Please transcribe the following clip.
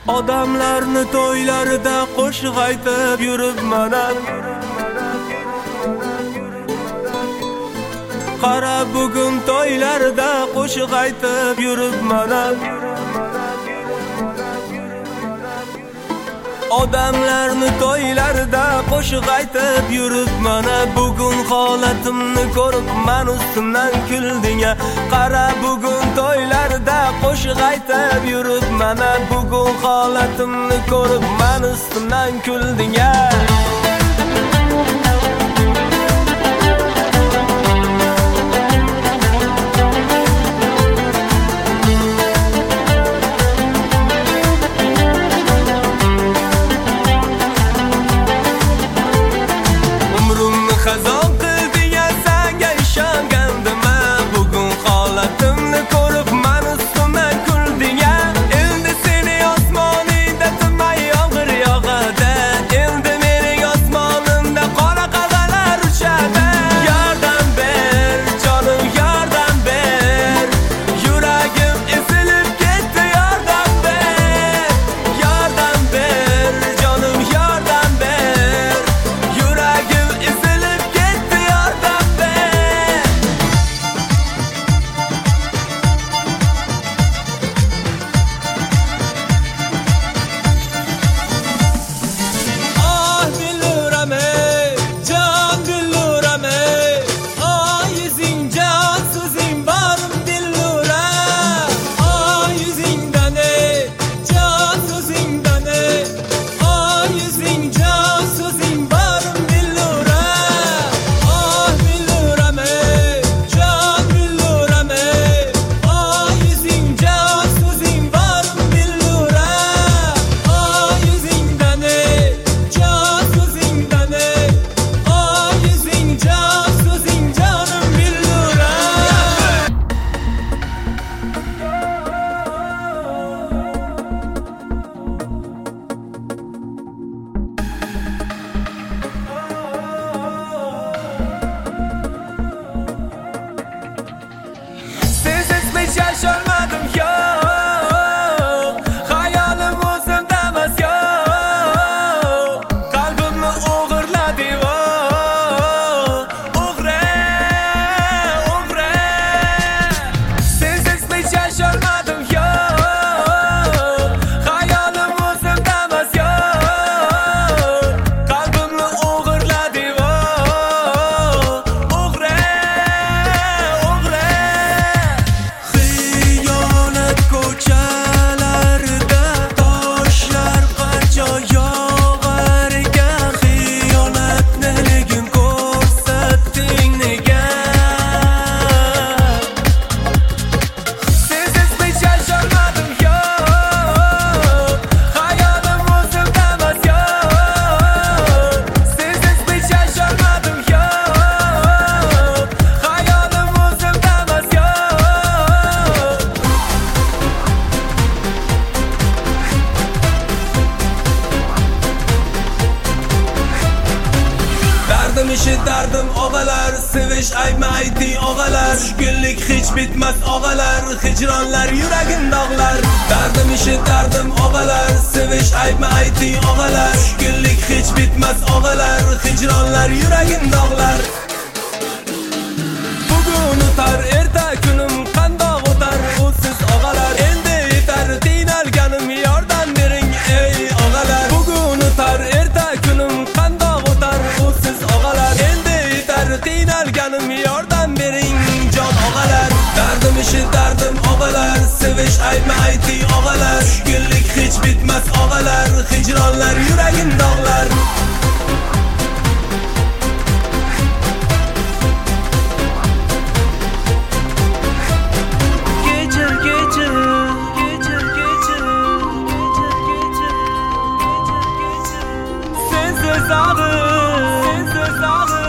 Odamlarni to'ylarida qo'shiq aytib yuribman. Qara bugun to'ylarda qo'shiq aytib yuribman. Odamlarni to'ylarida qo'shiq aytib yuribman. Bugun holatimni ko'rib men ustimdan kulding. Qara bugun to'ylarda qo'shiq aytib yuribman. Bugun holatimni ko'rib men ustimdan kulding. Xazon qilding, senga ishongandim. Bugun holatimni ko'rib men ustimdan kulding. Endi seni osmoningda tinmay yomg'ir yog'adi. Endi mening osmonimda qora qarg'alar uchadi. Yordam ber, jonim yordam ber. Yuragim ezilib ketdi, yordam ber. Yordam ber, jonim yordam ber. Yuragim ezilib yasholmadim yo'q, hayolim o'zimda emas yo'q, qalbimni o'g'irladi o'g'ri, o'g'ri. Sensiz hech yasholmadim yo'q, hayolim o'zimda emas yo'q, qalbimni o'g'irladi o'g'ri, o'g'ri. Ko'chalarda toshlar qancha yog'arga, xiyonatniligin ko'rsatding nega? Sensiz hech yasholmadim yo'q, hayolim o'zimda emas yo'q. Sensiz hech yasholmadim yo'q, hayolim o'zimda emas yo'q. Dardim ishi dardim og'alar, sevish aytma ayting og'alar. Tushkunlik hech bitmas og'alar, hijronlar yuragim dog'lar. Dardim ishi dardim og'alar, sevish aytma ayting og'alar. Tushkunlik hech bitmas og'alar, hijronlar yuragim dog'lar. Bugun o'tar erta kunim qandoq o'tar o'siz og'alar. Endi yetar qiynalganim, yordam bering ey og'alar. Bugun o'tar erta kunim qandoq o'tar o'siz og'alar. Endi yetar qiynalganim, yordam bering jon og'alar. Dardim ishi dardim og'alar, sevish aytma ayting og'alar. Tushkunlik hech bitmas og'alar, hijronlar yuragim dog'lar. Sensiz og'ir, sensiz og'ir.